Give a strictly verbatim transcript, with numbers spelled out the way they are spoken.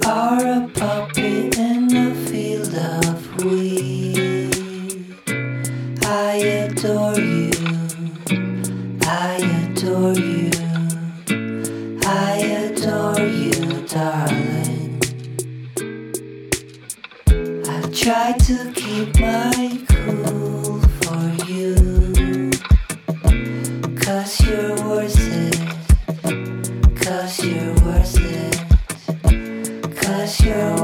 are a puppy in a field of weed. I adore you, I adore you, I adore you, darling. I try to keep my cool for you, 'cause you're worth it, 'cause you're worth it, 'cause you're